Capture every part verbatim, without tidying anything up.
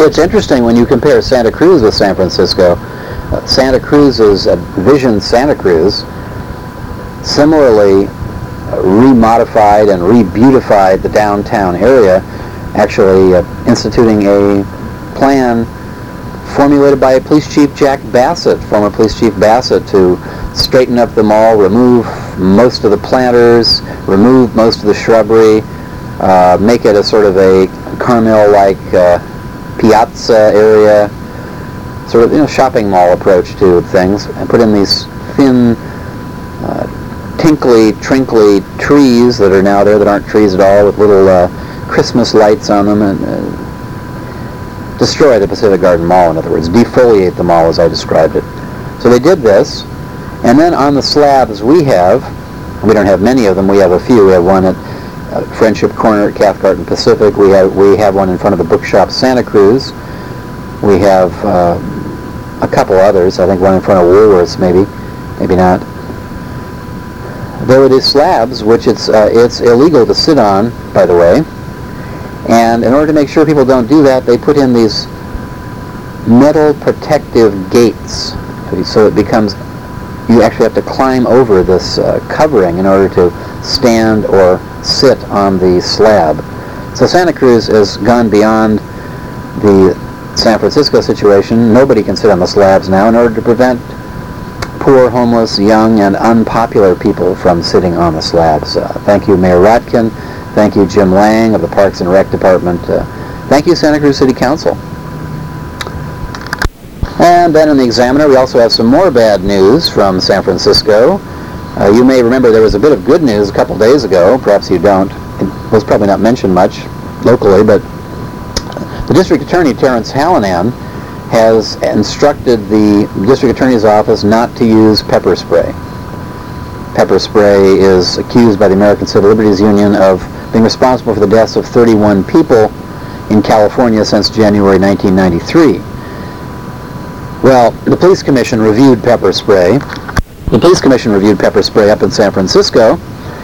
It's interesting when you compare Santa Cruz with San Francisco. Uh, Santa Cruz's uh, Vision Santa Cruz similarly uh, remodified and re-beautified the downtown area, actually uh, instituting a plan formulated by Police Chief Jack Bassett, former Police Chief Bassett, to straighten up the mall, remove most of the planters, remove most of the shrubbery, uh, make it a sort of a Carmel-like uh, piazza area, sort of, you know, shopping mall approach to things, and put in these thin, uh, tinkly, trinkly trees that are now there that aren't trees at all, with little uh, Christmas lights on them, and uh, destroy the Pacific Garden Mall, in other words, defoliate the mall as I described it. So they did this, and then on the slabs we have, we don't have many of them, we have a few. We have one at uh, Friendship Corner at Cathcart and Pacific. We have, we have one in front of the bookshop Santa Cruz. We have uh, a couple others, I think one in front of Woolworths maybe, maybe not. There are these slabs, which it's, uh, it's illegal to sit on, by the way. And in order to make sure people don't do that, they put in these metal protective gates. So it becomes, you actually have to climb over this uh, covering in order to stand or sit on the slab. So Santa Cruz has gone beyond the San Francisco situation. Nobody can sit on the slabs now in order to prevent poor, homeless, young, and unpopular people from sitting on the slabs. Uh, thank you, Mayor Rotkin. Thank you, Jim Lang of the Parks and Rec Department. Uh, thank you, Santa Cruz City Council. And then in the Examiner, we also have some more bad news from San Francisco. Uh, you may remember there was a bit of good news a couple days ago. Perhaps you don't. It was probably not mentioned much locally, but the District Attorney, Terrence Hallinan, has instructed the District Attorney's Office not to use pepper spray. Pepper spray is accused by the American Civil Liberties Union of being responsible for the deaths of thirty-one people in California since January nineteen ninety-three. Well, the Police Commission reviewed pepper spray. The Police Commission reviewed pepper spray up in San Francisco,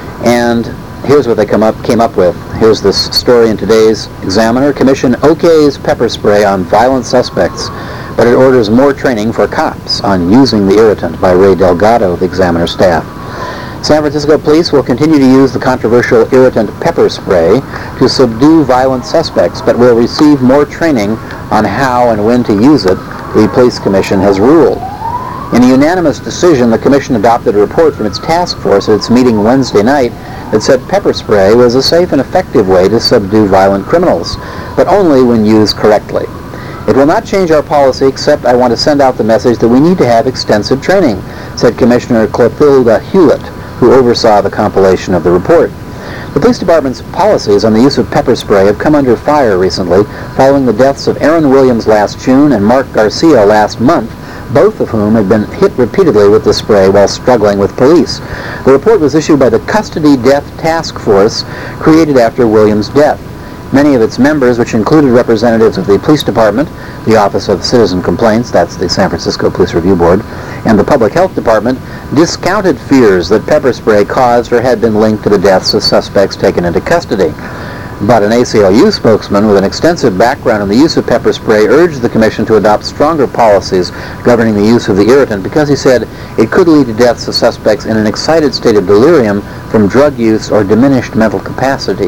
and here's what they come up, came up with. Here's this story in today's Examiner. Commission okays pepper spray on violent suspects, but it orders more training for cops on using the irritant, by Ray Delgado, the Examiner staff. San Francisco police will continue to use the controversial irritant pepper spray to subdue violent suspects, but will receive more training on how and when to use it, the Police Commission has ruled. In a unanimous decision, the Commission adopted a report from its task force at its meeting Wednesday night that said pepper spray was a safe and effective way to subdue violent criminals, but only when used correctly. It will not change our policy, except I want to send out the message that we need to have extensive training, said Commissioner Clotilda Hewlett, who oversaw the compilation of the report. The police department's policies on the use of pepper spray have come under fire recently, following the deaths of Aaron Williams last June and Mark Garcia last month, both of whom had been hit repeatedly with the spray while struggling with police. The report was issued by the Custody Death Task Force, created after Williams' death. Many of its members, which included representatives of the Police Department, the Office of Citizen Complaints, that's the San Francisco Police Review Board, and the Public Health Department, discounted fears that pepper spray caused or had been linked to the deaths of suspects taken into custody. But an A C L U spokesman with an extensive background in the use of pepper spray urged the Commission to adopt stronger policies governing the use of the irritant because, he said, it could lead to deaths of suspects in an excited state of delirium from drug use or diminished mental capacity.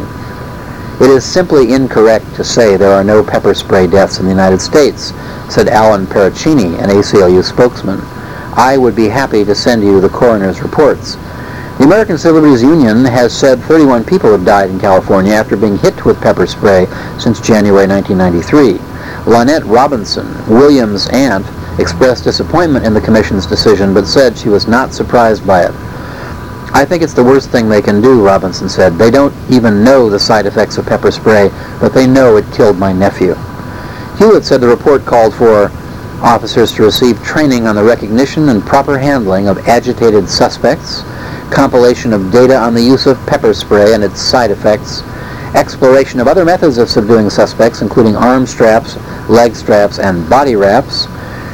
It is simply incorrect to say there are no pepper spray deaths in the United States, said Alan Perricini, an A C L U spokesman. I would be happy to send you the coroner's reports. The American Civil Liberties Union has said thirty-one people have died in California after being hit with pepper spray since January nineteen ninety-three. Lynette Robinson, Williams' aunt, expressed disappointment in the Commission's decision, but said she was not surprised by it. I think it's the worst thing they can do, Robinson said. They don't even know the side effects of pepper spray, but they know it killed my nephew. Hewlett said the report called for officers to receive training on the recognition and proper handling of agitated suspects, compilation of data on the use of pepper spray and its side effects, exploration of other methods of subduing suspects, including arm straps, leg straps, and body wraps.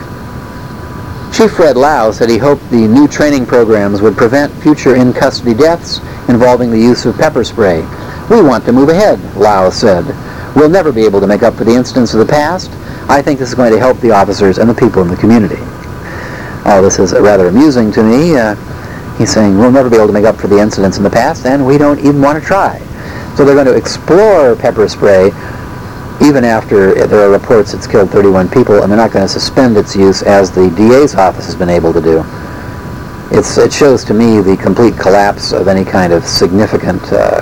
Chief Fred Lau said he hoped the new training programs would prevent future in-custody deaths involving the use of pepper spray. We want to move ahead, Lau said. We'll never be able to make up for the incidents of the past. I think this is going to help the officers and the people in the community. All this is rather amusing to me. Uh, he's saying we'll never be able to make up for the incidents in the past, and we don't even want to try. So they're going to explore pepper spray even after there are reports it's killed thirty-one people, and they're not going to suspend its use as the D A's office has been able to do. It's, it shows to me the complete collapse of any kind of significant uh,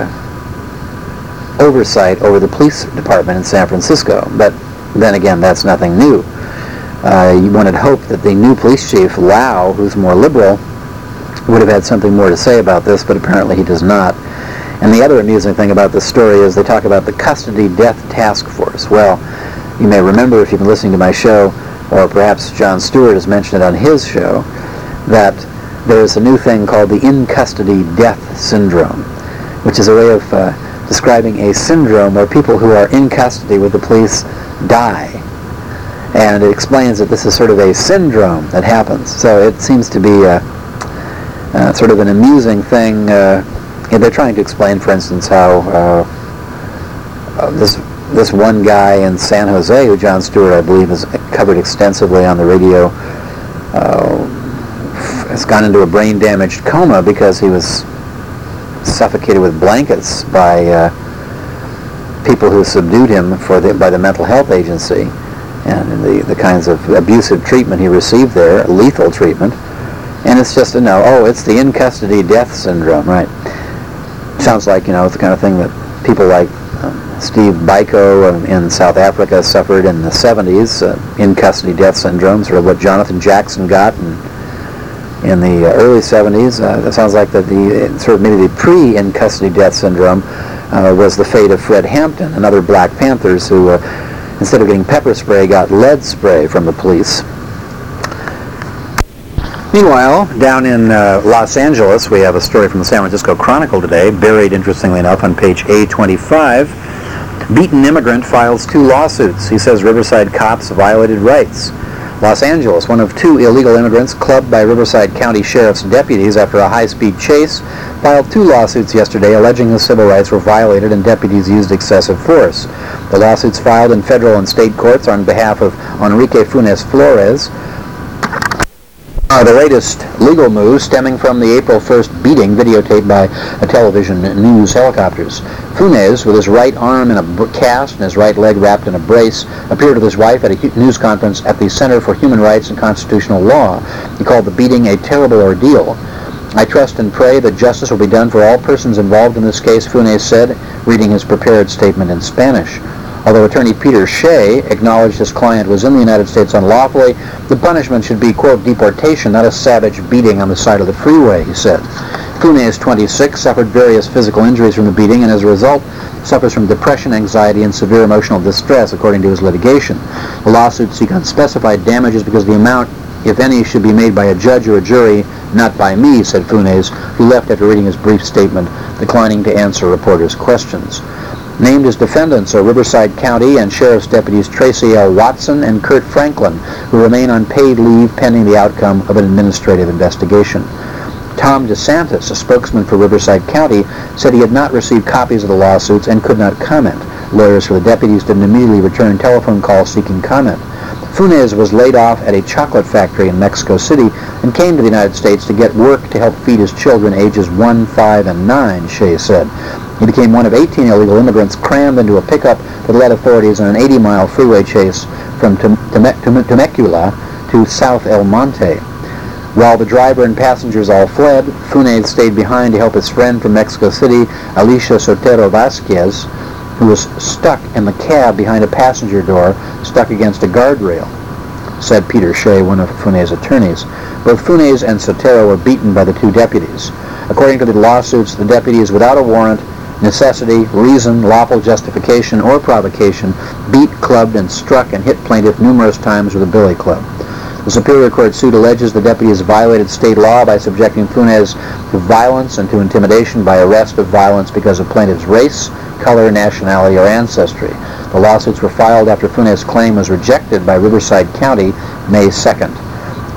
oversight over the police department in San Francisco. But then again, that's nothing new. Uh, one had hoped that the new police chief, Lau, who's more liberal, would have had something more to say about this, but apparently he does not. And the other amusing thing about this story is they talk about the Custody Death Task Force. Well, you may remember if you've been listening to my show, or perhaps Jon Stewart has mentioned it on his show, that there's a new thing called the in-custody death syndrome, which is a way of uh, describing a syndrome where people who are in custody with the police die. And it explains that this is sort of a syndrome that happens. So it seems to be uh, uh, sort of an amusing thing. Uh, yeah, they're trying to explain, for instance, how uh, uh, this this one guy in San Jose, who Jon Stewart, I believe, has covered extensively on the radio, uh, has gone into a brain-damaged coma because he was suffocated with blankets by uh, people who subdued him for the, by the mental health agency, and the, the kinds of abusive treatment he received there, lethal treatment. And it's just a no, oh, it's the in-custody death syndrome, right? Sounds like, you know, it's the kind of thing that people like um, Steve Biko in South Africa suffered in the seventies, uh, in-custody death syndrome, sort of what Jonathan Jackson got in, in the uh, early seventies. Uh, it sounds like that the sort of maybe the pre-in-custody death syndrome uh, was the fate of Fred Hampton and other Black Panthers who, uh, instead of getting pepper spray, got lead spray from the police. Meanwhile, down in uh, Los Angeles, we have a story from the San Francisco Chronicle today, buried, interestingly enough, on page A twenty-five. Beaten immigrant files two lawsuits. He says Riverside cops violated rights. Los Angeles, one of two illegal immigrants clubbed by Riverside County Sheriff's deputies after a high-speed chase, filed two lawsuits yesterday alleging his civil rights were violated and deputies used excessive force. The lawsuits filed in federal and state courts on behalf of Enrique Funes Flores are the latest legal moves stemming from the April first beating videotaped by a television news helicopters. Funes, with his right arm in a cast and his right leg wrapped in a brace, appeared with his wife at a news conference at the Center for Human Rights and Constitutional Law. He called the beating a terrible ordeal. I trust and pray that justice will be done for all persons involved in this case, Funes said, reading his prepared statement in Spanish. Although attorney Peter Shea acknowledged his client was in the United States unlawfully, the punishment should be, quote, deportation, not a savage beating on the side of the freeway, he said. Funes, twenty-six, suffered various physical injuries from the beating and as a result suffers from depression, anxiety, and severe emotional distress, according to his litigation. The lawsuits seek unspecified damages because the amount, if any, should be made by a judge or a jury, not by me, said Funes, who left after reading his brief statement, declining to answer reporters' questions. Named as defendants are Riverside County and Sheriff's Deputies Tracy L. Watson and Kurt Franklin, who remain on paid leave pending the outcome of an administrative investigation. Tom DeSantis, a spokesman for Riverside County, said he had not received copies of the lawsuits and could not comment. Lawyers for the deputies didn't immediately return telephone calls seeking comment. Funes was laid off at a chocolate factory in Mexico City and came to the United States to get work to help feed his children ages one, five, and nine, Shea said. He became one of eighteen illegal immigrants crammed into a pickup that led authorities on an eighty-mile freeway chase from Temecula to South El Monte. While the driver and passengers all fled, Funes stayed behind to help his friend from Mexico City, Alicia Sotero Vasquez, who was stuck in the cab behind a passenger door, stuck against a guardrail, said Peter Shea, one of Funes' attorneys. Both Funes and Sotero were beaten by the two deputies. According to the lawsuits, the deputies, without a warrant, necessity, reason, lawful justification, or provocation, beat, clubbed, and struck and hit plaintiff numerous times with a billy club. The Superior Court suit alleges the deputies violated state law by subjecting Funes to violence and to intimidation by arrest of violence because of plaintiff's race, color, nationality, or ancestry. The lawsuits were filed after Funes' claim was rejected by Riverside County May second.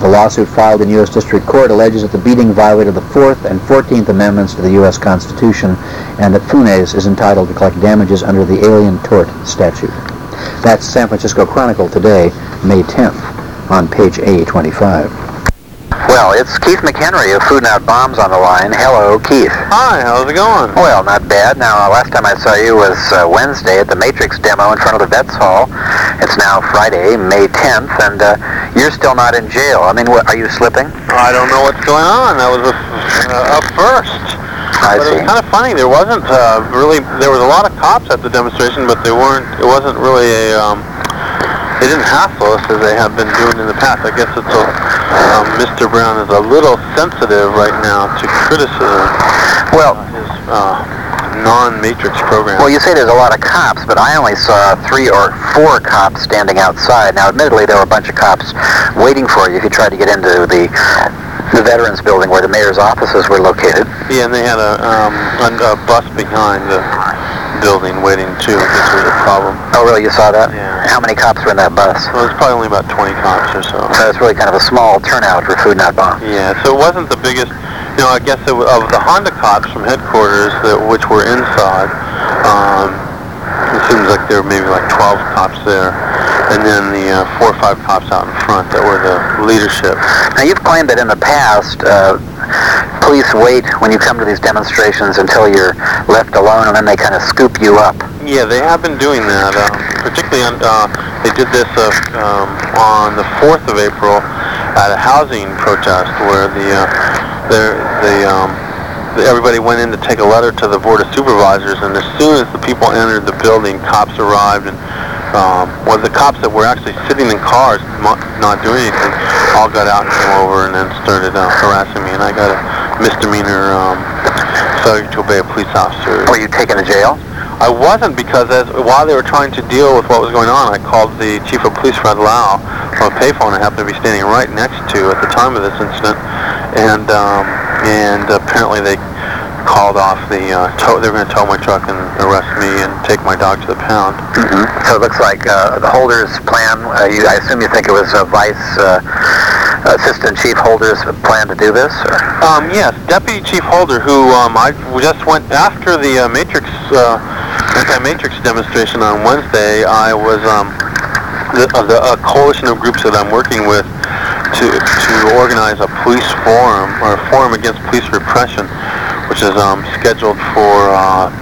The lawsuit filed in U S District Court alleges that the beating violated the fourth and fourteenth Amendments to the U S Constitution and that Funes is entitled to collect damages under the Alien Tort Statute. That's San Francisco Chronicle today, May tenth, on page A twenty-five. Well, it's Keith McHenry of Food Not Bombs on the line. Hello, Keith. Hi, how's it going? Well, not bad. Now, uh, last time I saw you was uh, Wednesday at the Matrix demo in front of the Vets Hall. It's now Friday, May tenth, and uh, you're still not in jail. I mean, what, are you slipping? I don't know what's going on. That was a, uh, a first. I but see. It was kind of funny. There wasn't uh, really, there was a lot of cops at the demonstration, but they weren't, it wasn't really a, um, they didn't hassle us as they have been doing in the past. I guess it's a, um, Mister Brown is a little sensitive right now to criticism. Well, uh, his uh, non-Matrix program. Well, you say there's a lot of cops, but I only saw three or four cops standing outside. Now, admittedly, there were a bunch of cops waiting for you if you tried to get into the the Veterans Building where the mayor's offices were located. Yeah, and they had a, um, a, a bus behind the building waiting too, which was a problem. Oh, really? You saw that? Yeah. How many cops were in that bus? Well, it was probably only about twenty cops or so. So it's really kind of a small turnout for Food Not Bombs. Yeah, so it wasn't the biggest, you know, I guess it was, of the Honda cops from headquarters, that, which were inside, um, it seems like there were maybe like twelve cops there, and then the uh, four or five cops out in front that were the leadership. Now, you've claimed that in the past, uh, police wait when you come to these demonstrations until you're left alone, and then they kind of scoop you up. Yeah, they have been doing that. Um, particularly, on, uh, they did this uh, um, on the fourth of April at a housing protest where the uh, the, the um, everybody went in to take a letter to the Board of Supervisors, and as soon as the people entered the building, cops arrived, and um, well, the cops that were actually sitting in cars, not doing anything, all got out and came over and then started uh, harassing me, and I got a misdemeanor um, failure to obey a police officer. Were you taken to jail? I wasn't, because as while they were trying to deal with what was going on, I called the chief of police, Fred Lau, from a payphone I happened to be standing right next to at the time of this incident, and um, and apparently they called off the uh, tow. They were going to tow my truck and arrest me and take my dog to the pound. Mm-hmm. So it looks like uh, the Holder's plan. Uh, you, I assume you think it was uh, Vice uh, Assistant Chief Holder's plan to do this? Or? Um, yes, Deputy Chief Holder, who um, I just went after the uh, Matrix. Uh, anti-Matrix demonstration on Wednesday. I was um, the, uh, the a coalition of groups that I'm working with to to organize a police forum, or a forum against police repression, which is um, scheduled for uh,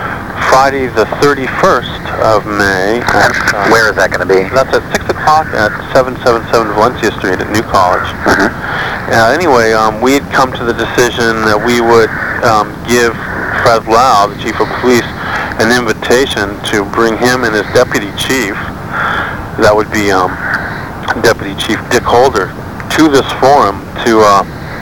Friday the thirty-first of May. At, uh, where is that going to be? That's at six o'clock at seven seventy-seven Valencia Street at New College. Mm-hmm. Uh, anyway, um, we had come to the decision that we would um, give Fred Lau, the Chief of Police, an invitation to bring him and his deputy chief, that would be um, Deputy Chief Dick Holder, to this forum to uh,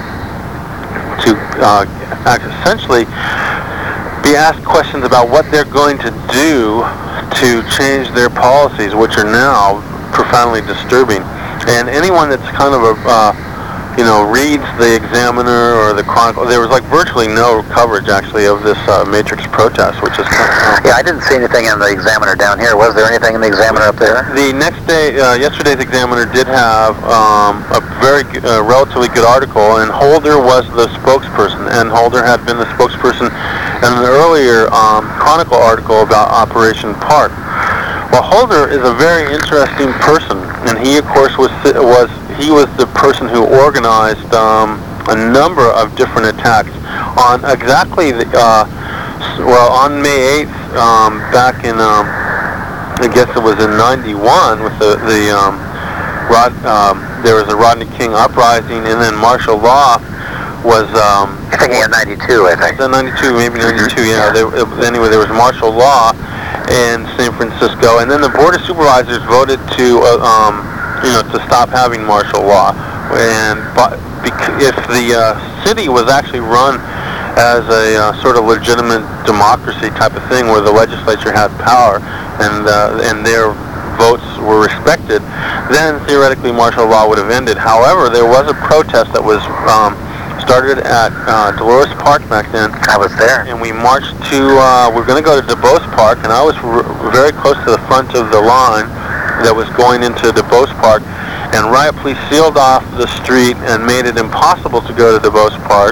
to uh, essentially be asked questions about what they're going to do to change their policies, which are now profoundly disturbing. And anyone that's kind of a uh, you know, reads the Examiner or the Chronicle. There was like virtually no coverage actually of this uh, Matrix protest, which is kind of, uh, yeah, I didn't see anything in the Examiner down here. Was there anything in the Examiner up there? The next day, uh, yesterday's Examiner did have um, a very uh, relatively good article, and Holder was the spokesperson, and Holder had been the spokesperson in an earlier um, Chronicle article about Operation Park. Well, Holder is a very interesting person, and he, of course, was was he was the person who organized um, a number of different attacks on exactly the uh, well on May eighth, um, back in um, I guess it was in ninety-one with the the um, Rod, um, there was a Rodney King uprising, and then martial law was um, I think in ninety-two, I think. ninety-two, maybe ninety-two. Yeah. There, anyway, there was martial law in San Francisco, and then the Board of Supervisors voted to, uh, um, you know, to stop having martial law. And but bec- if the uh, city was actually run as a uh, sort of legitimate democracy type of thing, where the legislature had power and uh, and their votes were respected, then theoretically martial law would have ended. However, there was a protest that was um, started at uh, Dolores Park back then. I was there. And we marched to, uh, we're going to go to DuBose Park, and I was r- very close to the front of the line that was going into DuBose Park. and riot police sealed off the street and made it impossible to go to DuBose Park,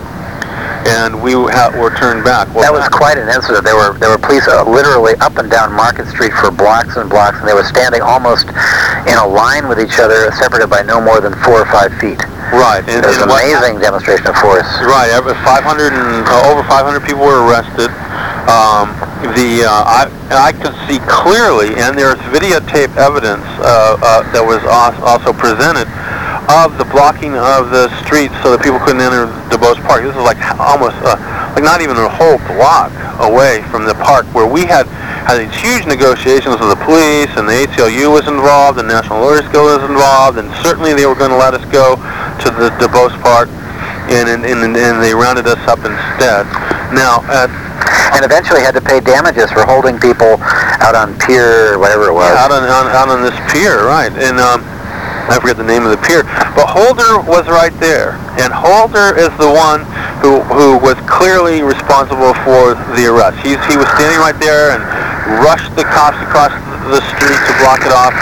and we ha- were turned back. Well, that was quite an incident. There were there were police uh, literally up and down Market Street for blocks and blocks, and they were standing almost in a line with each other, separated by no more than four or five feet. Right. And, it was and an amazing demonstration of force. Right. five hundred and uh, over five hundred people were arrested. Um, the uh, I, I could see clearly, and there's videotape evidence uh, uh, that was also presented of the blocking of the streets so that people couldn't enter DuBose Park. This is like almost, uh, like not even a whole block away from the park, where we had had these huge negotiations with the police, and the A C L U was involved, the National Lawyers Guild was involved, and certainly they were going to let us go to the DuBose Park, and and, and and they rounded us up instead. Now, at and eventually had to pay damages for holding people out on pier, or whatever it was. Yeah, out on, on out on this pier, right? And um, I forget the name of the pier, but Holder was right there, and Holder is the one who who was clearly responsible for the arrest. He's he was standing right there and rushed the cops across the street to block it off.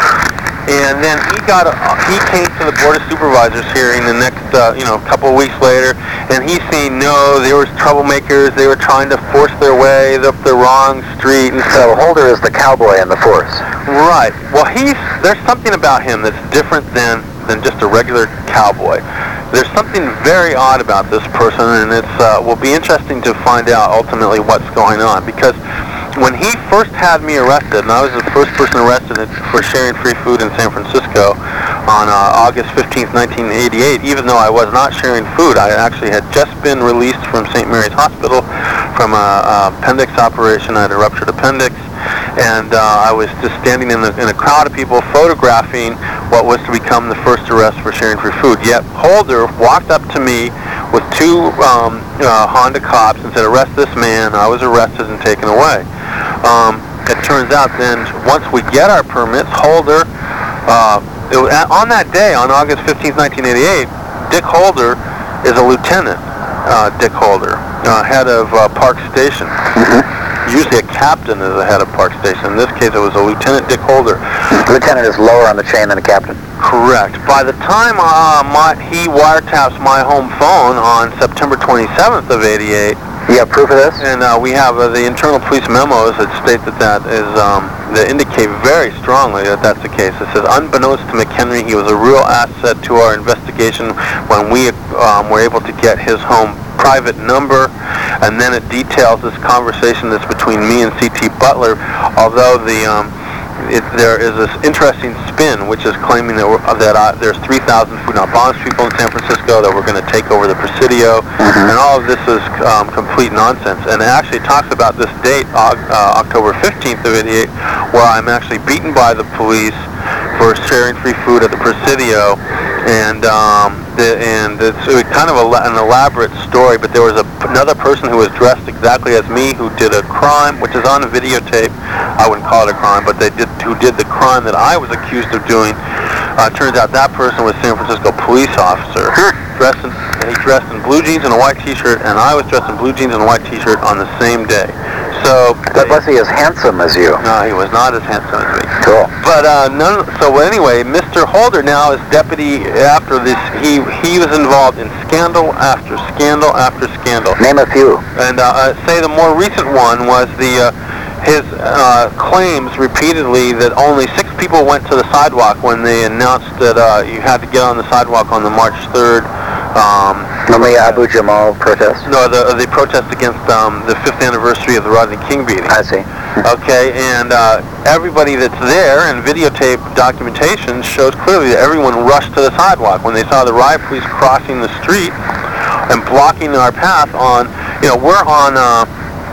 And then he got a, he came to the Board of Supervisors hearing the next uh, you know couple of weeks later, and he's saying no, there was troublemakers. They were trying to force their way up the wrong street. And so Holder is the cowboy in the force. Right. Well, he's there's something about him that's different than than just a regular cowboy. There's something very odd about this person, and it's uh, will be interesting to find out ultimately what's going on, because when he first had me arrested, and I was the first person arrested for sharing free food in San Francisco on uh, August fifteenth, nineteen eighty-eight, even though I was not sharing food, I actually had just been released from Saint Mary's Hospital from a, a appendix operation. I had a ruptured appendix, and uh, I was just standing in, the, in a crowd of people photographing what was to become the first arrest for sharing free food. Yet Holder walked up to me with two um, uh, Honda cops and said, "Arrest this man." I was arrested and taken away. Um, it turns out then, once we get our permits, Holder, uh, it was, on that day, on August fifteenth, nineteen eighty-eight, Dick Holder is a lieutenant, uh, Dick Holder, uh, head of uh, Park Station. Usually a captain is the head of Park Station. In this case, it was a Lieutenant Dick Holder. Lieutenant is lower on the chain than a captain. Correct. By the time uh, my, he wiretaps my home phone on September twenty-seventh of eighty-eight, you have proof of this? And uh, we have uh, the internal police memos that state that that is, um, that indicate very strongly that that's the case. It says, unbeknownst to McHenry, he was a real asset to our investigation when we um, were able to get his home private number, and then it details this conversation that's between me and C T Butler, although the um, It, there is this interesting spin, which is claiming that, we're, that uh, there's three thousand food not balanced people in San Francisco, that we're going to take over the Presidio, mm-hmm. and all of this is um, complete nonsense. And it actually talks about this date, uh, October fifteenth of eighty-eight, where I'm actually beaten by the police for sharing free food at the Presidio, and um, the, and it's kind of a, an elaborate story. But there was a, another person who was dressed exactly as me who did a crime, which is on a videotape. I wouldn't call it a crime, but they did who did the crime that I was accused of doing. Uh, turns out that person was a San Francisco police officer. dressed in, he dressed in blue jeans and a white T-shirt, and I was dressed in blue jeans and a white T-shirt on the same day. So, but was he as handsome as you? No, he was not as handsome as me. Cool. But uh, none. So anyway, Mister Holder now is deputy. After this, he he was involved in scandal after scandal after scandal. Name a few. And uh, say the more recent one was the. Uh, his uh, claims repeatedly that only six people went to the sidewalk when they announced that uh, you had to get on the sidewalk on the March third. Um, on the Abu Jamal protest? No, the the protest against um, the fifth anniversary of the Rodney King beating. I see. Okay, and uh, everybody that's there, and videotape documentation shows clearly that everyone rushed to the sidewalk when they saw the riot police crossing the street and blocking our path on, you know, we're on... Uh,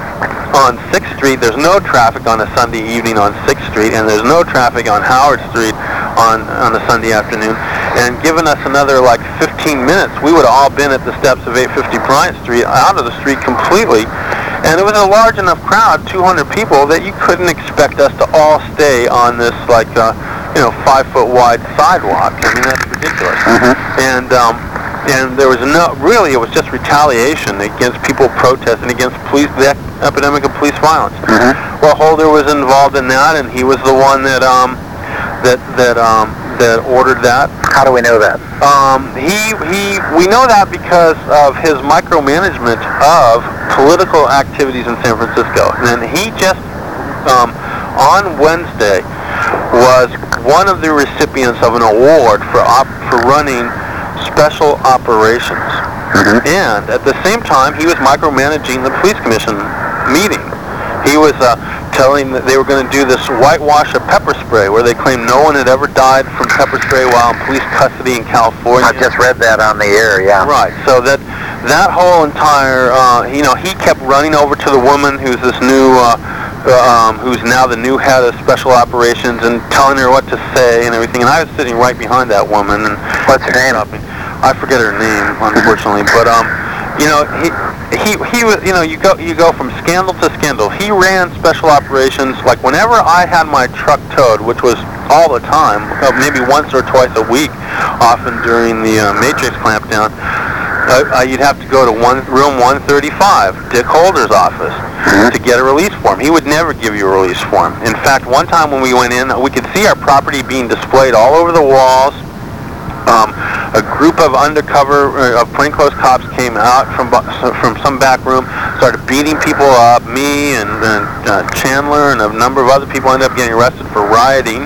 on sixth Street, there's no traffic on a Sunday evening on sixth Street, and there's no traffic on Howard Street on, on a Sunday afternoon. And given us another like fifteen minutes, we would have all been at the steps of eight fifty Bryant Street, out of the street completely. And it was a large enough crowd, two hundred people, that you couldn't expect us to all stay on this like, uh, you know, five foot wide sidewalk. I mean, that's ridiculous. Mm-hmm. And, um, And there was no, really, it was just retaliation against people protesting against police, the epidemic of police violence. Mm-hmm. Well, Holder was involved in that, and he was the one that, um, that, that, um, that ordered that. How do we know that? Um, he he. We know that because of his micromanagement of political activities in San Francisco, and he just um, on Wednesday was one of the recipients of an award for op- for running special operations. Mm-hmm. And at the same time, he was micromanaging the police commission meeting. He was uh, telling that they were going to do this whitewash of pepper spray, where they claimed no one had ever died from pepper spray while in police custody in California. I just read that on the air, yeah. Right. So that that whole entire, uh, you know, he kept running over to the woman who's this new, uh, um, who's now the new head of special operations, and telling her what to say and everything. And I was sitting right behind that woman. And what's her name? I forget her name, unfortunately, but um, you know, he he he was, you know, you go you go from scandal to scandal. He ran special operations. Like whenever I had my truck towed, which was all the time, uh, maybe once or twice a week, often during the uh, Matrix clampdown, uh, uh, you'd have to go to one room one thirty-five, Dick Holder's office, mm-hmm. to get a release form. He would never give you a release form. In fact, one time when we went in, we could see our property being displayed all over the walls. Um, a group of undercover, uh, of plainclothes cops came out from from some back room, started beating people up. Me and, and uh, Chandler and a number of other people ended up getting arrested for rioting.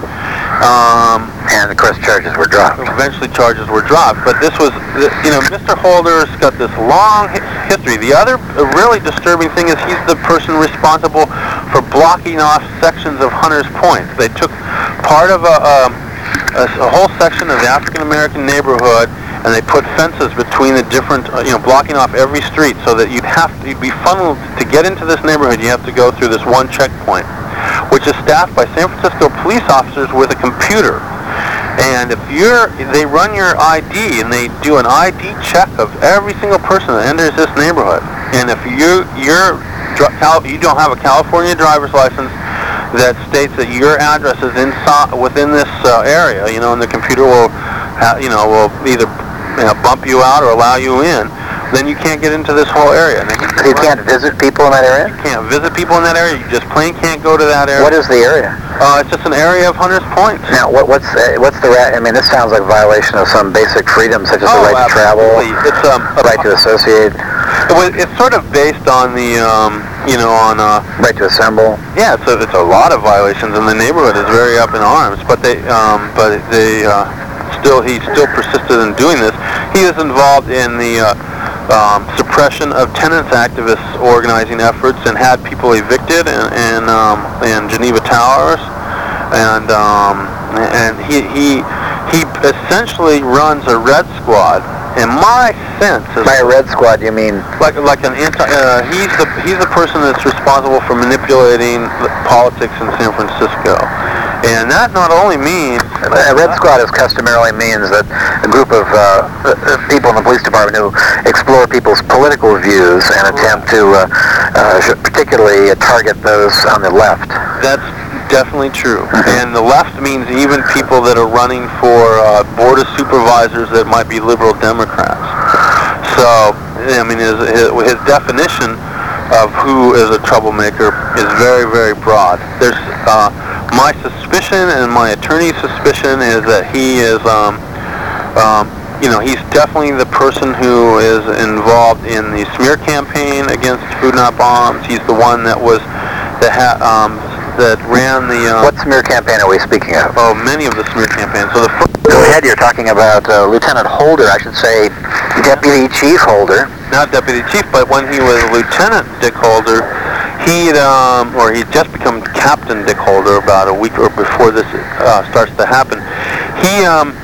Um, and of course, charges were dropped. Eventually, charges were dropped. But this was, you know, Mister Holder's got this long history. The other really disturbing thing is he's the person responsible for blocking off sections of Hunters Point. They took part of a. a A, a whole section of the African-American neighborhood, and they put fences between the different, uh, you know, blocking off every street, so that you'd have to you'd be funneled to get into this neighborhood. You have to go through this one checkpoint, which is staffed by San Francisco police officers with a computer. And if you're, they run your I D, and they do an I D check of every single person that enters this neighborhood. And if you you're you don't have a California driver's license that states that your address is inside within this uh, area, you know, and the computer will, ha- you know, will either you know, bump you out or allow you in, then you can't get into this whole area. And you can't visit people in that area? You can't visit people in that area. You just plain can't go to that area. What is the area? Uh, it's just an area of Hunters Point. Now, what, what's uh, what's the ra- I mean, this sounds like a violation of some basic freedom, such as oh, the right absolutely. to travel, it's um, the right to associate. It was, it's sort of based on the, um, you know, on uh, right to assemble. Yeah, it's a, it's a lot of violations, and the neighborhood is very up in arms. But they, um, but they uh, still, he still persisted in doing this. He is involved in the uh, um, suppression of tenants activists organizing efforts, and had people evicted in in, um, in Geneva Towers, and um, and he he he essentially runs a Red Squad. And my sense is, by a Red Squad, you mean like like an anti? Uh, he's the he's the person that's responsible for manipulating politics in San Francisco, and that not only means a Red Squad is customarily means that a group of uh, people in the police department who explore people's political views and attempt to uh, uh, particularly target those on the left. That's definitely true. And the left means even people that are running for uh, board of supervisors that might be liberal Democrats. So, I mean, his, his, his definition of who is a troublemaker is very, very broad. There's uh, my suspicion, and my attorney's suspicion, is that he is, um, um, you know, he's definitely the person who is involved in the smear campaign against Food Not Bombs. He's the one that was that ha- um, that ran the... Um, what smear campaign are we speaking of? Oh, many of the smear campaigns. So the first... Go ahead, you're talking about uh, Lieutenant Holder, I should say Deputy Chief Holder. Not Deputy Chief, but when he was Lieutenant Dick Holder, he'd, um, or he'd just become Captain Dick Holder about a week or before this uh, starts to happen. He um,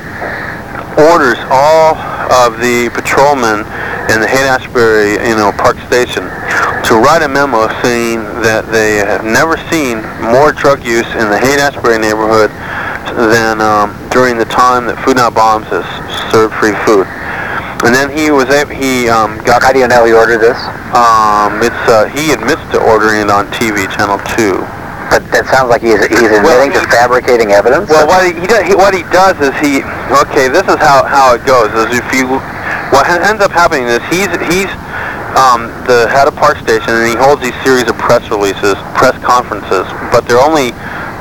orders all of the patrolmen in the Haight-Ashbury, you know, Park Station to write a memo saying that they have never seen more drug use in the Haight-Ashbury neighborhood than um, during the time that Food Not Bombs has served free food. And then he was able, he um, got... How do you know he ordered this? Um, it's uh, he admits to ordering it on T V, Channel two. But that sounds like he's he's admitting well, he, to fabricating evidence. Well, what he, he, does, he what he does is he okay. This is how, how it goes. Is if you what ends up happening is he's he's um, the head of Park Station, and he holds these series of press releases, press conferences, but they're only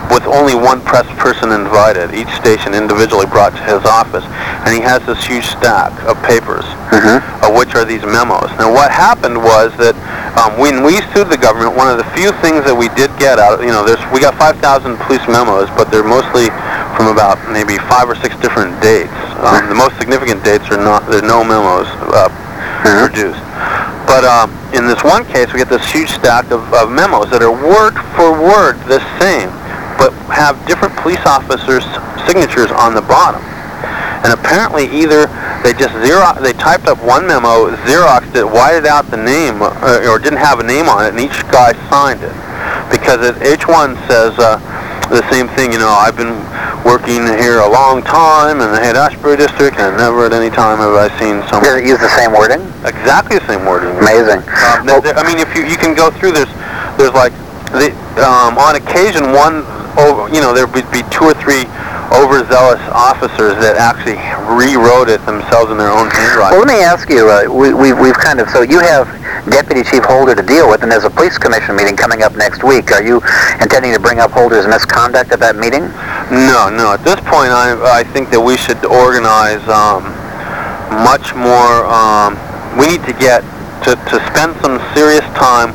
with only one press person invited, each station individually brought to his office, and he has this huge stack of papers, mm-hmm. of which are these memos. Now, what happened was that um, when we sued the government, one of the few things that we did get out, you know, there's we got five thousand police memos, but they're mostly from about maybe five or six different dates. Um, the most significant dates are not, there are no memos uh, mm-hmm. produced. But um, in this one case, we get this huge stack of, of memos that are word for word the same, but have different police officers' signatures on the bottom. And apparently either they just Xerox, they typed up one memo, Xeroxed it, whited out the name, uh, or didn't have a name on it, and each guy signed it. Because it, each one says uh, the same thing, you know, I've been working here a long time in the Haight-Ashbury district, and never at any time have I seen someone... Does it use the same wording? Exactly the same wording. Amazing. Um, well, there, I mean, if you you can go through, there's, there's like, the, um, on occasion, one, over, you know, there would be two or three overzealous officers that actually rewrote it themselves in their own handwriting. Well, let me ask you, uh, we, we, we've kind of, so you have Deputy Chief Holder to deal with, and there's a police commission meeting coming up next week. Are you intending to bring up Holder's misconduct at that meeting? No, no. At this point, I, I think that we should organize um, much more, um, we need to get, to, to spend some serious time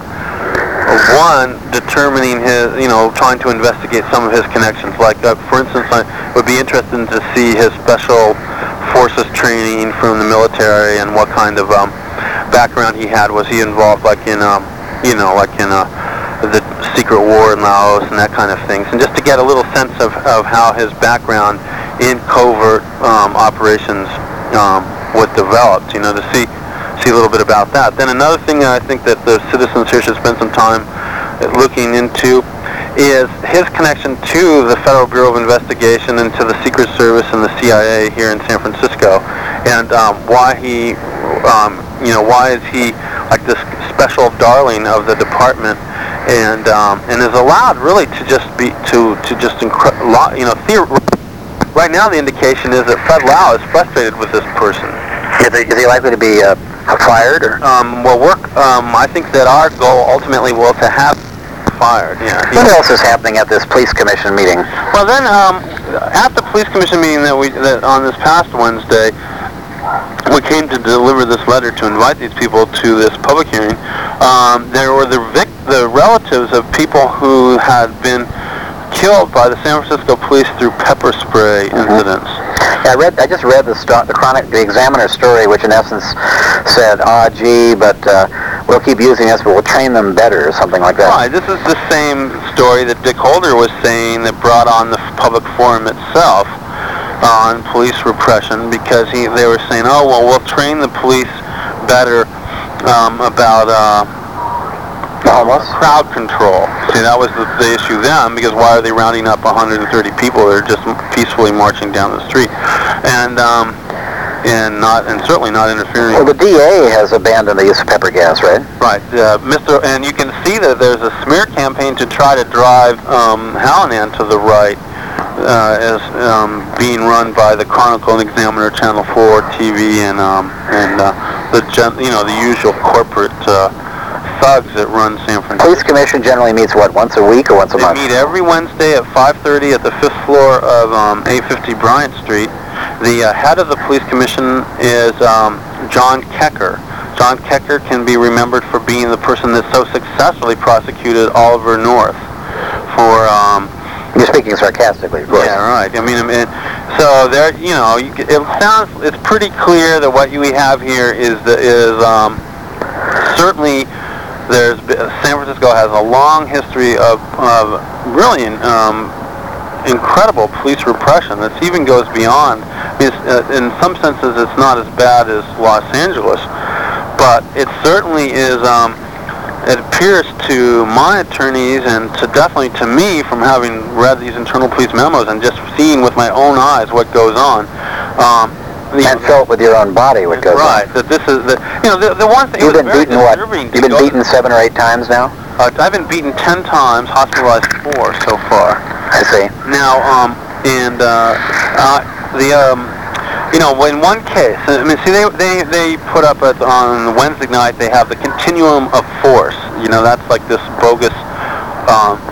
one, determining his, you know, trying to investigate some of his connections. Like, uh, for instance, I would be interested to see his special forces training from the military and what kind of um, background he had. Was he involved, like, in, um, you know, like in uh, the secret war in Laos and that kind of things? And just to get a little sense of, of how his background in covert um, operations um, was developed, you know, to see see a little bit about that. Then another thing that I think that the citizens here should spend some time looking into is his connection to the Federal Bureau of Investigation and to the Secret Service and the C I A here in San Francisco, and um, why he, um, you know, why is he like this special darling of the department, and um, and is allowed really to just be to to just incre- you know, theor- right now the indication is that Fred Lau is frustrated with this person. Is he, is he likely to be uh, fired? Or? Um, well, work. Um, I think that our goal ultimately will to have fired. Yeah. What else is happening at this police commission meeting? Well, then um, at the police commission meeting that we that on this past Wednesday, we came to deliver this letter to invite these people to this public hearing. Um, there were the vic- the relatives of people who had been killed by the San Francisco police through pepper spray mm-hmm. incidents. Yeah, I read. I just read the sto- the chronic, the Examiner story, which in essence said, "Ah, gee, but uh, we'll keep using this, but we'll train them better," or something like that. Right. This is the same story that Dick Holder was saying that brought on the public forum itself on police repression, because he they were saying, "Oh, well, we'll train the police better um, about." Uh, Almost. Crowd control. See, that was the, the issue then, because why are they rounding up one hundred thirty people that are just peacefully marching down the street, and um, and not and certainly not interfering. Well, the D A has abandoned the use of pepper gas, right? Right, uh, Mister And you can see that there's a smear campaign to try to drive um, Hallinan to the right, uh, as um, being run by the Chronicle and Examiner, Channel four T V, and um, and uh, the gen- you know the usual corporate. Uh, thugs that run San Francisco. Police commission generally meets, what, once a week or once a they month? They meet every Wednesday at five thirty at the fifth floor of um, eight fifty Bryant Street. The uh, head of the police commission is um, John Kecker. John Kecker can be remembered for being the person that so successfully prosecuted Oliver North for... Um, You're speaking sarcastically, of course. Yeah, right. I mean, I mean so there, you know, you, it sounds, it's pretty clear that what we have here is, the, is um, certainly... There's San Francisco has a long history of, of really um, incredible police repression that even goes beyond. I mean, it's, uh, in some senses, it's not as bad as Los Angeles, but it certainly is. Um, it appears to my attorneys and to definitely to me, from having read these internal police memos and just seeing with my own eyes what goes on. Um, And felt with your own body what goes right, on. Right, that this is the, you know, the, the one thing... You've been beaten what? You've been beaten seven or eight times now? Uh, I've been beaten ten times, hospitalized four so far. I see. Now, um, and, uh, uh, the, um, you know, in one case, I mean, see, they, they, they put up at, on Wednesday night, they have the continuum of force. You know, that's like this bogus, um,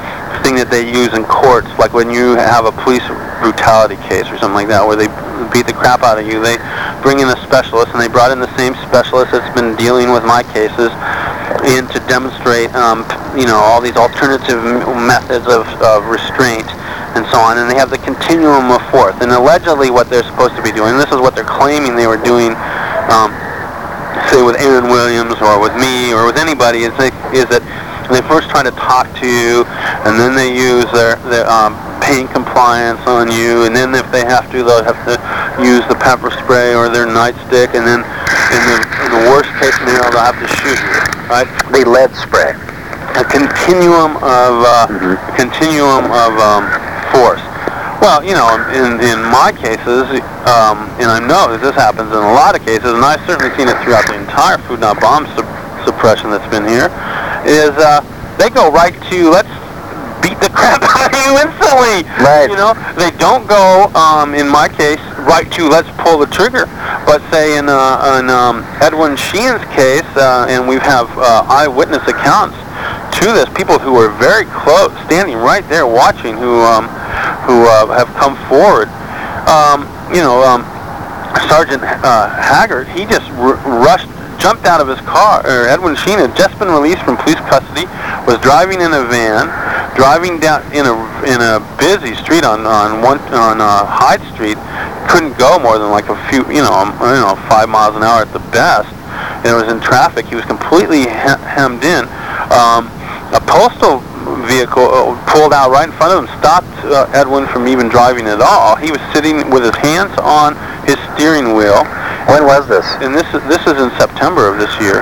thing that they use in courts, like when you have a police brutality case or something like that, where they beat the crap out of you. They bring in a specialist, and they brought in the same specialist that's been dealing with my cases in to demonstrate, um, you know, all these alternative m- methods of, of restraint and so on. And they have the continuum of force. And allegedly, what they're supposed to be doing, and this is what they're claiming they were doing, um, say with Aaron Williams or with me or with anybody, is, they, is that they first try to talk to you, and then they use their, their um, pain compliance on you, and then if they have to, they'll have to use the pepper spray or their nightstick, and then in the, in the worst case scenario, they'll have to shoot you, right? The lead spray. A continuum of uh, mm-hmm. a continuum of um, force. Well, you know, in in my cases, um, and I know that this happens in a lot of cases, and I've certainly seen it throughout the entire food not bomb su- suppression that's been here, is uh, they go right to let's beat the crap out of you instantly. Right. You know, they don't go, um, in my case, right to let's pull the trigger. But say in, uh, in um, Edwin Sheehan's case, uh, and we have uh, eyewitness accounts to this, people who were very close, standing right there watching, who um, who uh, have come forward. Um, you know, um, Sergeant uh, Haggard, he just r- rushed. jumped out of his car, or Edwin Sheen had just been released from police custody, was driving in a van, driving down in a in a busy street on on one on uh, Hyde Street, couldn't go more than like a few, you know, um, you know, five miles an hour at the best. And it was in traffic. He was completely he- hemmed in. Um, a postal vehicle uh, pulled out right in front of him, stopped uh, Edwin from even driving at all. He was sitting with his hands on his steering wheel. When was this? And this is this is in September of this year.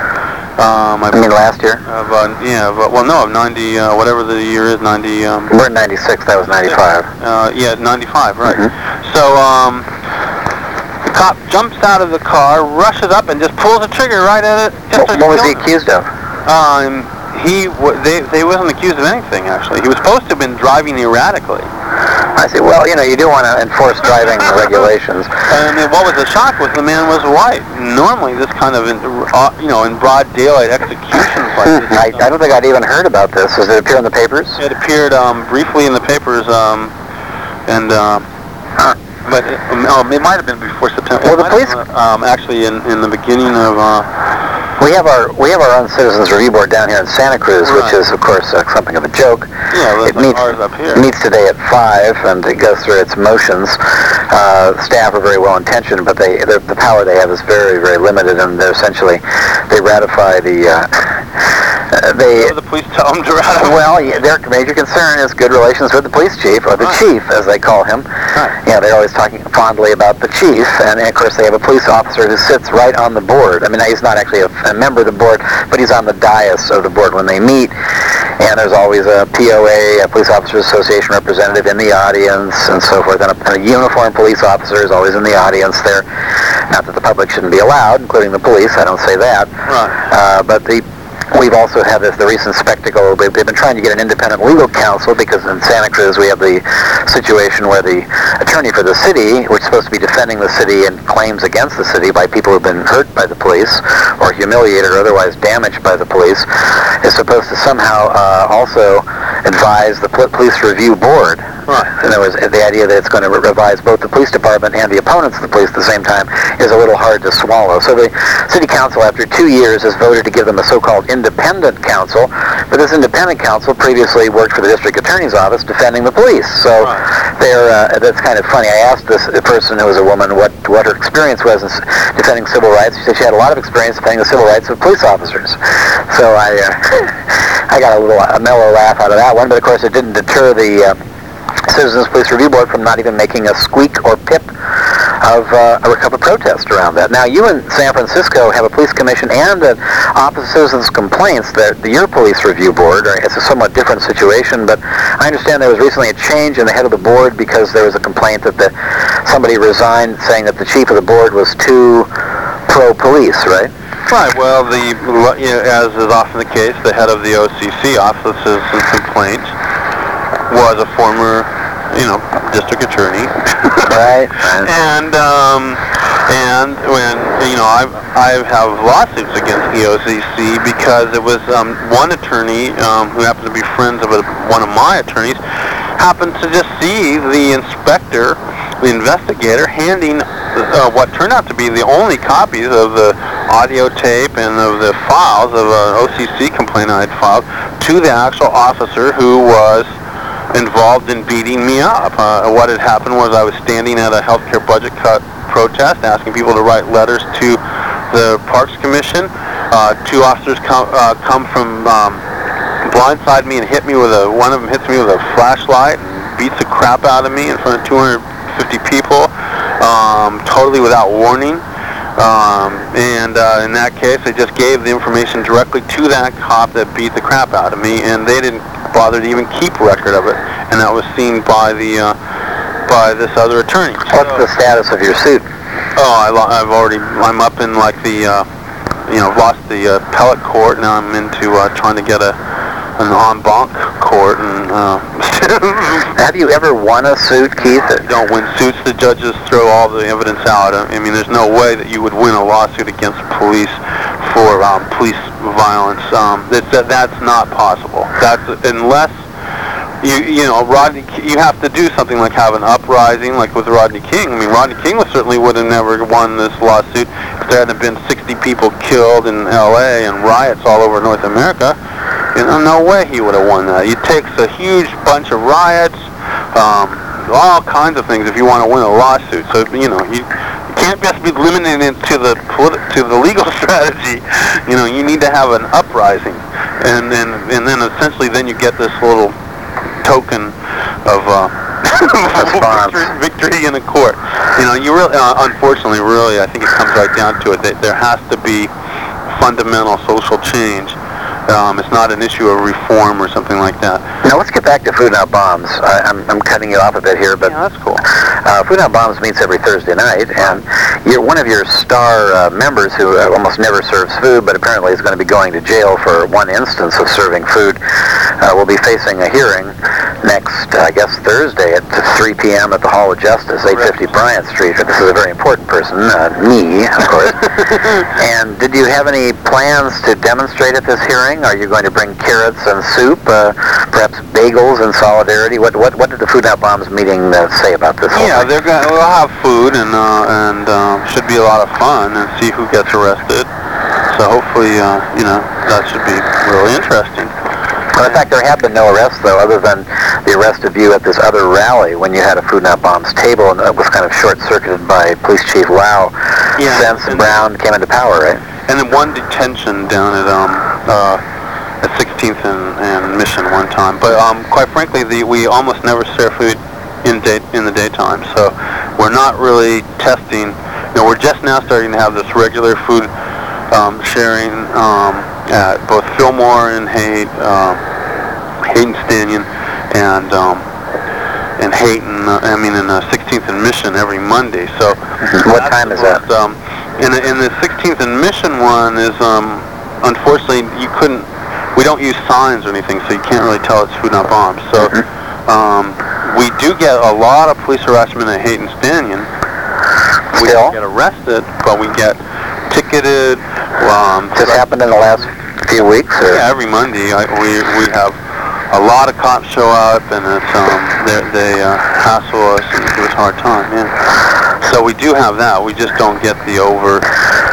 Um, I, I mean last year? Of, uh, yeah, of, uh, well, no, of ninety, uh, whatever the year is, ninety. Um, We're in ninety-six. That was ninety-five. Uh, yeah, ninety-five, right. Mm-hmm. So um, the cop jumps out of the car, rushes up, and just pulls the trigger right at it. Just What, what was he accused of? Um, he w- they they wasn't accused of anything actually. He was supposed to have been driving erratically. I see. Well, you know, you do want to enforce driving regulations. I mean, what was the shock was the man was white. Normally, this kind of, in, uh, you know, in broad daylight executions like this. I, I don't think I'd even heard about this. Does it appear in the papers? It appeared um, briefly in the papers, um, and uh, huh. but it, um, it might have been before September. Well, it the police been, um, actually in, in the beginning of. Uh, We have our we have our own Citizens Review Board down here in Santa Cruz, right. which is, of course, uh, something of a joke. Yeah, well, it like meets, ours up here. It meets today at five, and it goes through its motions. Uh, staff are very well intentioned, but they the power they have is very, very limited, and they're essentially they ratify the. Uh, uh, they. What do the police tell them to ratify? Well, yeah, their major concern is good relations with the police chief, or the right. chief, as they call him. Right. Yeah, they're always talking fondly about the chief, and, and of course they have a police officer who sits right on the board. I mean, he's not actually a, a member of the board, but he's on the dais of the board when they meet, and there's always a P O A, a Police Officers Association representative in the audience, and so forth, and a, and a uniformed police officer is always in the audience there. Not that the public shouldn't be allowed, including the police, I don't say that. Right. Uh, but the We've also had this, the recent spectacle. They've, they've been trying to get an independent legal counsel because in Santa Cruz we have the situation where the attorney for the city, which is supposed to be defending the city and claims against the city by people who've been hurt by the police or humiliated or otherwise damaged by the police, is supposed to somehow uh, also advise the police review board. Right. In other words, the idea that it's going to revise both the police department and the opponents of the police at the same time is a little hard to swallow. So the city council, after two years, has voted to give them a so-called independent counsel, but this independent counsel previously worked for the district attorney's office defending the police. So right. they're, uh, that's kind of funny. I asked this person who was a woman what, what her experience was in defending civil rights. She said she had a lot of experience defending the civil rights of police officers. So I, uh, I got a little a mellow laugh out of that one, but of course it didn't deter the uh, Citizens Police Review Board from not even making a squeak or pip of, uh, of a protest around that. Now, you in San Francisco have a police commission and an Office of Citizens Complaints that your police review board, or it's a somewhat different situation, but I understand there was recently a change in the head of the board because there was a complaint that the, somebody resigned saying that the chief of the board was too pro-police, right? Right. Well, the you know, as is often the case, the head of the O C C, Office of Citizens Complaints, was a former, you know, district attorney. Right. And um, and when you know I I have lawsuits against the O C C because it was um, one attorney um, who happened to be friends of a, one of my attorneys happened to just see the inspector, the investigator, handing uh, what turned out to be the only copies of the audio tape and of the files of an O C C complaint I had filed to the actual officer who was involved in beating me up. Uh, what had happened was I was standing at a healthcare budget cut protest asking people to write letters to the Parks Commission. Uh, two officers come, uh, come from um, blindside me and hit me with a, one of them hits me with a flashlight and beats the crap out of me in front of two hundred fifty people, um, totally without warning. Um, and uh, in that case, they just gave the information directly to that cop that beat the crap out of me, and they didn't bother to even keep record of it. And that was seen by the uh, by this other attorney. What's the status of your suit? Oh, I lo- I've already. I'm up in like the, uh, you know, lost the uh, appellate court. Now I'm into uh, trying to get a an en banc court. And uh, have you ever won a suit, Keith? You don't win suits. The judges throw all the evidence out. I mean, there's no way that you would win a lawsuit against police for um, police violence. Um, that, that that's not possible. That's unless. You you know, Rodney, you have to do something like have an uprising, like with Rodney King. I mean, Rodney King was certainly would have never won this lawsuit if there hadn't been sixty people killed in L A and riots all over North America. You know, no way he would have won that. It takes a huge bunch of riots, um, all kinds of things if you want to win a lawsuit. So, you know, you, you can't just be limited to the politi- to the legal strategy. You know, you need to have an uprising, and then and then essentially then you get this little token of uh, victory, victory in a court. You know, you really, uh, unfortunately, really, I think it comes right down to it that there has to be fundamental social change. Um, it's not an issue of reform or something like that. Now let's get back to Food Not Bombs. I, I'm, I'm cutting you off a bit here, but yeah, that's cool. Uh, Food Not Bombs meets every Thursday night, and you're one of your star uh, members who uh, almost never serves food, but apparently is going to be going to jail for one instance of serving food. Uh, will be facing a hearing next, uh, I guess, Thursday at three p.m. at the Hall of Justice, eight fifty Bryant Street. This is a very important person, uh, me, of course. And did you have any plans to demonstrate at this hearing? Are you going to bring carrots and soup, uh, perhaps bagels in solidarity? What what what did the Food Not Bombs meeting uh, say about this? Yeah, they're going. We'll have food and uh, and um, should be a lot of fun and see who gets arrested. So hopefully, uh, you know, that should be really interesting. Well, in fact, there have been no arrests, though, other than the arrest of you at this other rally when you had a Food Not Bombs table, and it was kind of short-circuited by Police Chief Lau yeah, since Brown came into power, right? And then one detention down at um uh, at sixteenth and, and Mission one time. But um, quite frankly, the, we almost never serve food in day in the daytime, so we're not really testing. You know, we're just now starting to have this regular food um, sharing um, at both Fillmore and Haight, um, Hayden Stanton, and um, and Hayton. Uh, I mean, in uh, sixteenth and Mission every Monday. So what time is that? Um, in, the, in the sixteenth and Mission one is um, unfortunately you couldn't. We don't use signs or anything, so you can't really tell it's Food Not Bombs. So um, we do get a lot of police harassment at Hayden Stanton. We Still? don't get arrested, but we get ticketed. Um, This happened in the last few weeks? Or? Yeah, every Monday I, we we have a lot of cops show up, and it's um they uh, hassle us and give us a hard time. Yeah. So we do have that. We just don't get the over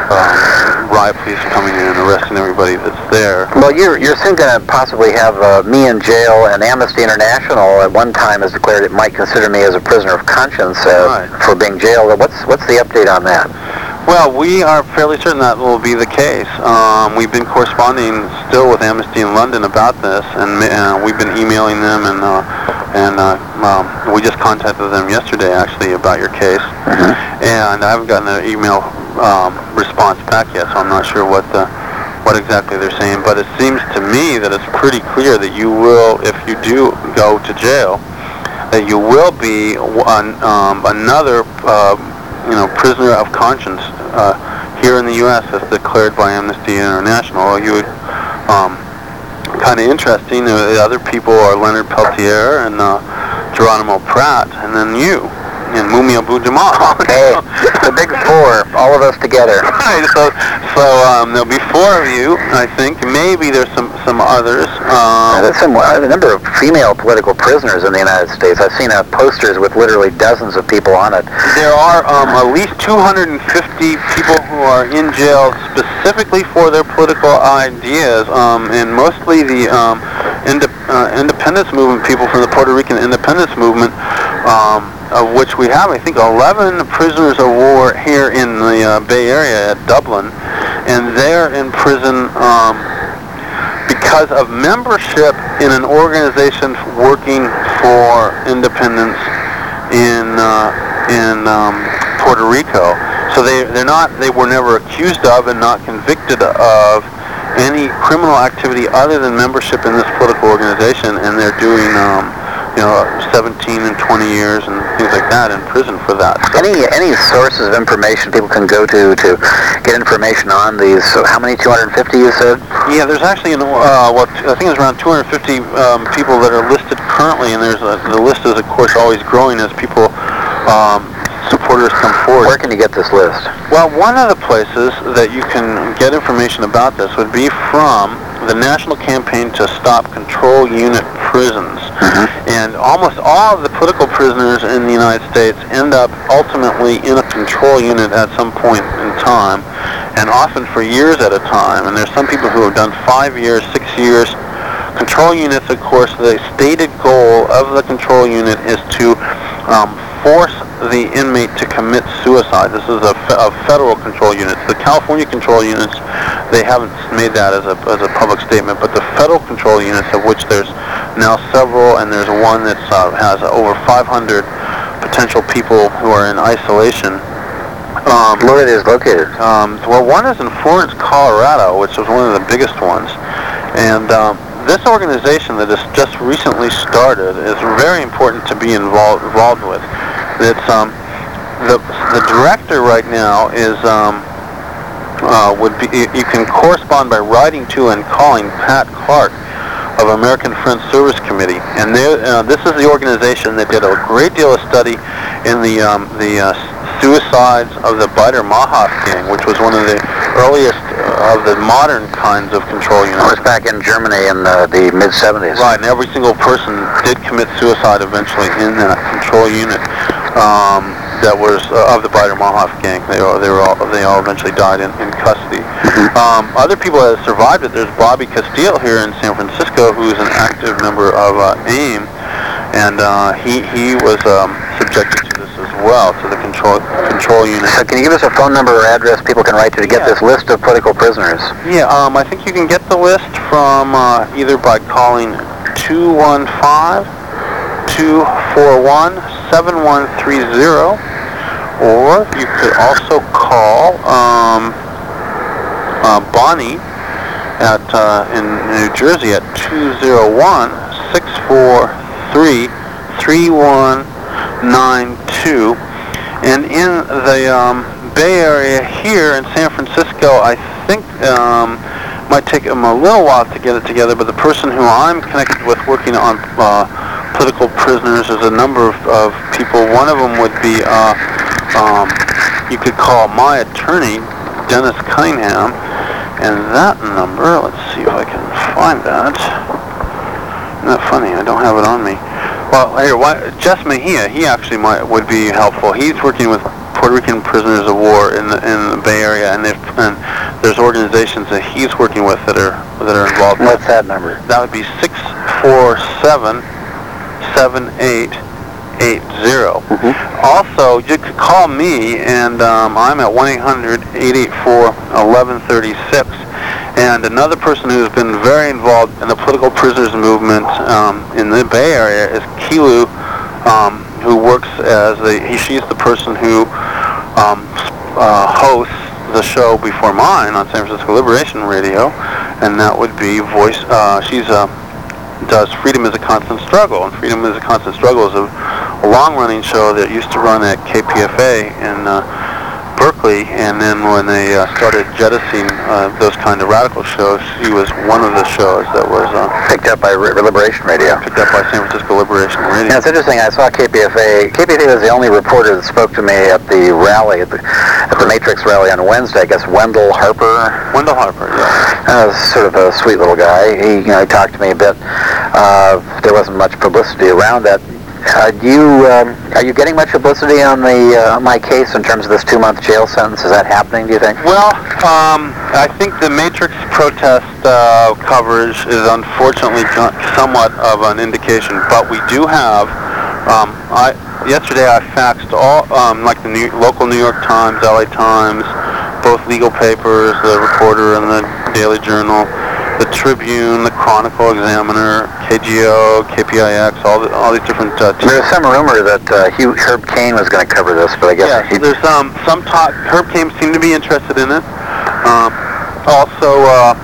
um, riot police coming in and arresting everybody that's there. Well, you're you're soon going to possibly have uh, me in jail, and Amnesty International at one time has declared it might consider me as a prisoner of conscience uh, right. for being jailed. What's what's the update on that? Well, we are fairly certain that will be the case. Um, we've been corresponding still with Amnesty in London about this, and uh, we've been emailing them, and uh, and uh, um, we just contacted them yesterday, actually, about your case. Mm-hmm. And I haven't gotten an email um, response back yet, so I'm not sure what the what exactly they're saying. But it seems to me that it's pretty clear that you will, if you do go to jail, that you will be one, um, another. Uh, you know, prisoner of conscience uh, here in the U S as declared by Amnesty International. You would, um, kind of interesting. Uh, the other people are Leonard Peltier and uh, Geronimo Pratt, and then you. in Mumia Abu Jamal. Okay, the big four, all of us together. Right. So, so um, there'll be four of you, I think. Maybe there's some some others. Um, There's some, a number of female political prisoners in the United States. I've seen uh, posters with literally dozens of people on it. There are um, at least two hundred fifty people who are in jail specifically for their political ideas, um, and mostly the um, ind- uh, independence movement people from the Puerto Rican independence movement, um, of which we have, I think, eleven prisoners of war here in the uh, Bay Area at Dublin, and they're in prison um, because of membership in an organization working for independence in uh, in um, Puerto Rico. So they they're not they were never accused of and not convicted of any criminal activity other than membership in this political organization, and they're doing um, you know seventeen and twenty years and things like that in prison for that. So Any any sources of information people can go to to get information on these? So how many? two hundred fifty, you said? yeah, there's actually an, uh, what I think it's around two hundred fifty um, people that are listed currently, and there's a, the list is of course always growing as people um, supporters come forward. Where can you get this list? Well, one of the places that you can get information about this would be from the National Campaign to Stop Control Unit Prisons. Mm-hmm. And almost all of the political prisoners in the United States end up ultimately in a control unit at some point in time, and often for years at a time. And there's some people who have done five years, six years. Control units, of course, the stated goal of the control unit is to um, force the inmate to commit suicide. This is a, fe- a federal control unit. The California control units, they haven't made that as a as a public statement, but the federal control units, of which there's now several, and there's one that uh, has over five hundred potential people who are in isolation. Um, Where it is located? um, well, one is in Florence, Colorado, which was one of the biggest ones, and um, this organization that has just recently started is very important to be involved involved with. It's um, the the director right now is um, uh, would be you can correspond by writing to and calling Pat Clark of American Friends Service Committee, and uh, this is the organization that did a great deal of study in the um, the uh, suicides of the Baader Meinhof gang, which was one of the earliest of the modern kinds of control units. It was back in Germany in the, the mid seventies. Right, and every single person did commit suicide eventually in that control unit um, that was uh, of the Baader Meinhof gang. They all, they were all they all eventually died in, in custody. Mm-hmm. Um, other people that have survived it. There's Bobby Castile here in San Francisco, who's an active member of uh, AIM, and uh, he he was um, subjected to this as well, to the control control unit. So can you give us a phone number or address people can write to to get Yeah. this list of political prisoners? Yeah, um, I think you can get the list from uh, either by calling two one five, two four one, seven one three zero, or you could also call um, uh, Bonnie at uh, in New Jersey at two zero one, six four three, three one nine two. And in the um, Bay Area here in San Francisco, I think um, might take them a little while to get it together, but the person who I'm connected with working on uh, political prisoners is a number of, of people. One of them would be, uh, um, you could call my attorney, Dennis Cunningham, and that number, let's see if I can find that. Isn't that funny? I don't have it on me. Well, here, why, Jess Mejia, he actually might would be helpful. He's working with Puerto Rican prisoners of war in the in the Bay Area, and, and there's organizations that he's working with that are that are involved. What's that number? That would be six four seven, seven eight eight zero. Mm-hmm. Also, you could call me, and um, I'm at one eight hundred, eight eight four, eleven thirty-six. And another person who's been very involved in the political prisoners movement um, in the Bay Area is Kilu, um, who works as a, he, she's the person who um, uh, hosts the show before mine on San Francisco Liberation Radio, and that would be voice, uh, she's a, does Freedom is a Constant Struggle, and Freedom is a Constant Struggle is a, a long-running show that used to run at K P F A in uh, Berkeley, and then when they uh, started jettisoning uh, those kind of radical shows, he was one of the shows that was uh, picked up by R- Liberation Radio. Picked up by San Francisco Liberation Radio. Yeah, it's interesting. I saw K P F A. K P F A was the only reporter that spoke to me at the rally, at the, at the Matrix rally on Wednesday. I guess Wendell Harper. Wendell Harper, yeah. Uh, sort of a sweet little guy. He, you know, he talked to me a bit. Uh, there wasn't much publicity around that. Uh, do you, um, are you getting much publicity on the uh, on my case in terms of this two-month jail sentence? Is that happening, do you think? Well, um, I think the Matrix protest uh, coverage is unfortunately somewhat of an indication, but we do have, um, I, yesterday I faxed all, um, like the New, local New York Times, L A Times, both legal papers, the Reporter and the Daily Journal, the Tribune, the Chronicle, Examiner, K G O, K P I X, all the, all these different. Uh, t- There's some rumor that uh, Hugh, Herb Cain was going to cover this, but I guess. Yeah, so there's um, some talk. Herb Cain seemed to be interested in it. Um, also, uh,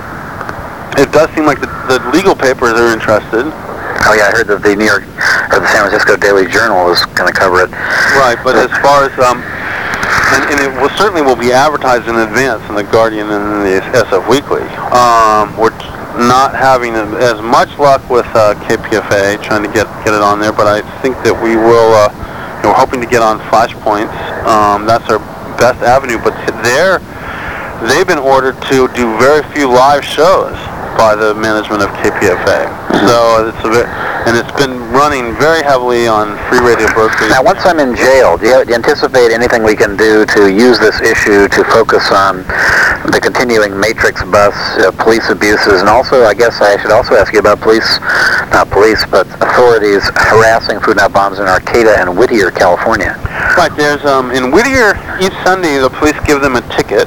it does seem like the, the legal papers are interested. Oh yeah, I heard that the New York or the San Francisco Daily Journal was going to cover it. Right, but as far as um. And, and it will certainly will be advertised in advance in the Guardian and the S F Weekly. Um, we're t- not having as much luck with uh, K P F A trying to get get it on there, but I think that we will. Uh, you know, we're hoping to get on Flashpoints. Um, that's our best avenue. But they're they've been ordered to do very few live shows by the management of K P F A. So it's a bit, and it's been running very heavily on Free Radio Berkeley. Now, once I'm in jail, do you, do you anticipate anything we can do to use this issue to focus on the continuing Matrix bus, uh, police abuses, and also, I guess I should also ask you about police, not police, but authorities harassing Food Not Bombs in Arcata and Whittier, California. Right, there's, um, in Whittier, each Sunday, the police give them a ticket.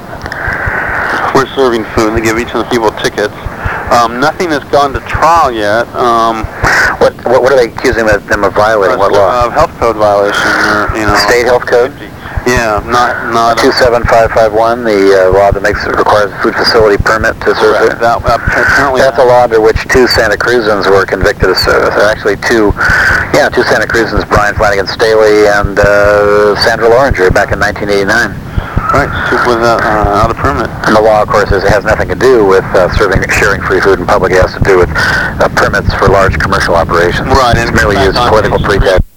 We're serving food, they give each of the people tickets. Um, nothing has gone to trial yet. Um, what, what what are they accusing them of violating? What law? Uh, health code violation, or, you know. State health code? Yeah, not not. two seven five five one, the uh, law that makes it requires a food facility permit to serve food. That, uh, apparently That's a law under which two Santa Cruzans were convicted of service. Actually, two, yeah, two Santa Cruzans, Brian Flanagan Staley and uh, Sandra Loringer, back in nineteen eighty-nine. Right, without uh, out of permit. And the law, of course, is, it has nothing to do with uh, serving, sharing free food in public. It has to do with uh, permits for large commercial operations. Right, it's and merely used as political pretext.